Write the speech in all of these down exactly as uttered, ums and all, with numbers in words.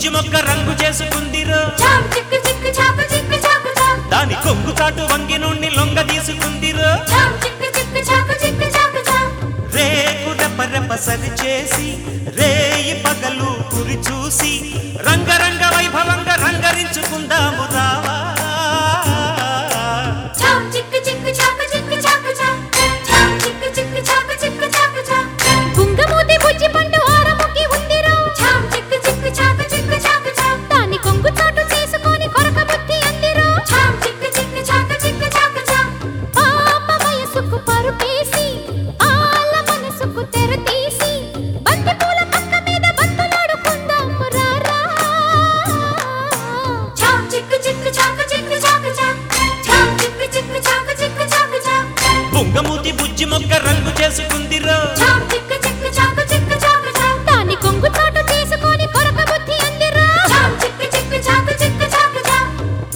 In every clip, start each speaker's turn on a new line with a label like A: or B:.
A: బుజ్జి మొక్క రంగు చేసుకుందిరో
B: చాం చిక్కు చిక్కు చాకు చిక్కు చాకు చాం
A: దాని కొంగు చాటు వంగి నుండి లొంగ తీసుకుందిరో
B: చాం చిక్కు చిక్కు చాకు చిక్కు చాకు చాం
A: రేకు రెపరెప సరి చేసి రేయి పగలు కురి చూసి రంగరంగ వైభవంగా రంగరించుకుందాము రావా
B: చాం చిక్కు చిక్కు చాకు చిక్కు చాకు చాం చాం చిక్కు చిక్కు చాకు చిక్కు చాకు చాం
C: కుంగమూతి బుజ్జి పండు ఆరముకి ఉందిరో
B: చాం చిక్కు చిక్కు చాకు చిక్కు చాకు చాం
C: దాని కొంగు చాటు చేసుకొని కొరక బుద్ధి అందిరో
B: చాం చిక్కు చిక్కు చాకు చిక్కు చాకు చాం
C: పాప వయసుకు పరుపేసి ఆల మనసుకు తెర తీసి బంతి పూల పక్క మీద బంతులాడుకుందాము రారా
B: చాం చిక్కు చిక్కు చాకు చిక్కు చాకు చాం చాం చిక్కు చిక్కు చాకు చిక్కు చాకు చాం
A: బుంగమూతి బుజ్జి మొక్క రంగు చేసుకుందిరో
B: చాం చిక్కు చిక్కు చాకు చిక్కు చాకు చాం
C: దాని కొంగు చాటు చేసుకొని కొరక బుద్ధి అందిరో
B: చాం చిక్కు చిక్కు చాకు చిక్కు చాకు చాం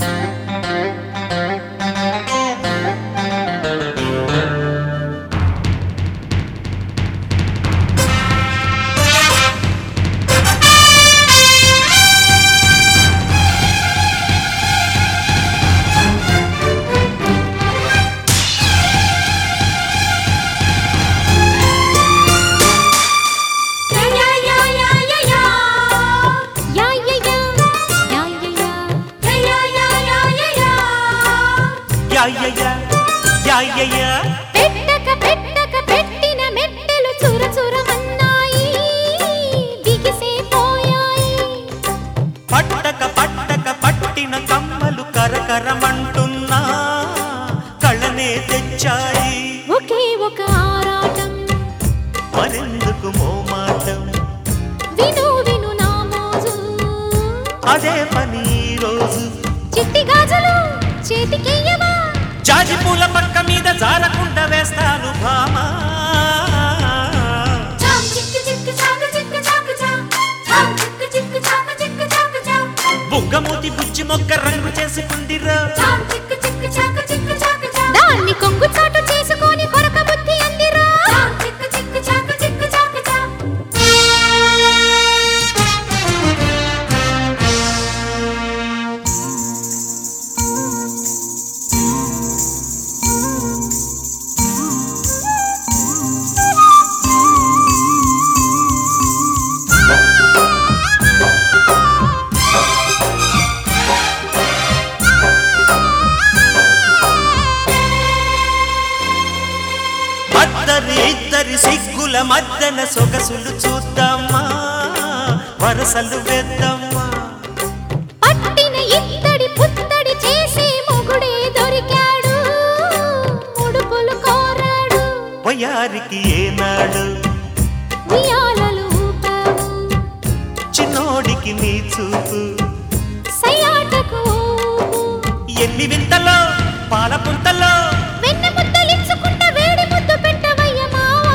B: యా యా యా యా యా
C: యా యా యా యా యా యా
B: యా యా యా యా యా
A: యాయ్యయ్యా యాయ్యయ్యా
C: పెట్టక పెట్టక పెట్టిన మెట్టెలు చుర చురమన్నాయి బిగిసే పోయాయి
A: పట్టక పట్టక పట్టిన కమ్మలు కరకరమంటున్నా కళ్ళనే తెచ్చాయి
C: ఒకే ఒక ఆరాటం
A: మరెందుకు మోమాటం
C: విను విను నా మోజు
A: అదే పని ఈ రోజు
C: చిట్టి గాజులు చేతికియ్యవా
A: జాజి పూల పక్క మీద జారకుండా వేస్తాను భామా
B: చాం చిక్కు చిక్కు చాకు చిక్కు చాకు చాం చాం చిక్కు చిక్కు చాకు చిక్కు చాకు చాం
A: బుగ్గమూతి బుజ్జి మొక్క రంగు చేసుకుందిరా
B: చాం చిక్కు చిక్కు చాకు చిక్కు చాకు చాం
C: దాన్ని కొంగు చాటు చేసుకొని కొరక బుద్ధి అందిరా
B: చాం చిక్కు చిక్కు చాకు చిక్కు చాకు చాం
A: అద్దరి ఇద్దరి సిగ్గుల మద్దన సొగసులు చూద్దామా వరసలు వేద్దామా
C: పట్టిన ఇత్తడి పుత్తడి చేసే మొగుడే దొరికాడు ముడుపులు కోరాడు
A: వయారికి ఏనాడు
C: ఉయ్యాలలు ఊపావు
A: చిన్నోడికి నీ చూపు
C: సయాటకు ఊపు
A: ఎన్ని వింతలో పాల పుంతలో
C: వెన్న ముద్దలించుకుంట వేడి ముద్దు పెట్టవయ్య మావా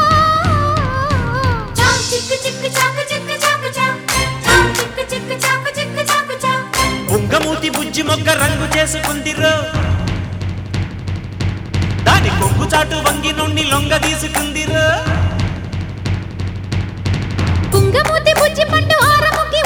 B: చాం చిక్కు చిక్కు చాకు చిక్కు చాకు చాం చాం చిక్కు చిక్కు చాకు చిక్కు చాకు చాం
A: బుంగమూతి బుజ్జి మొక్క రంగు చేసుకుందిరో దాని కొంగు చాటు వంగి నుండి లొంగ తీసుకుందిరో
C: కుంగమూతి బుజ్జి పండు ఆరముకి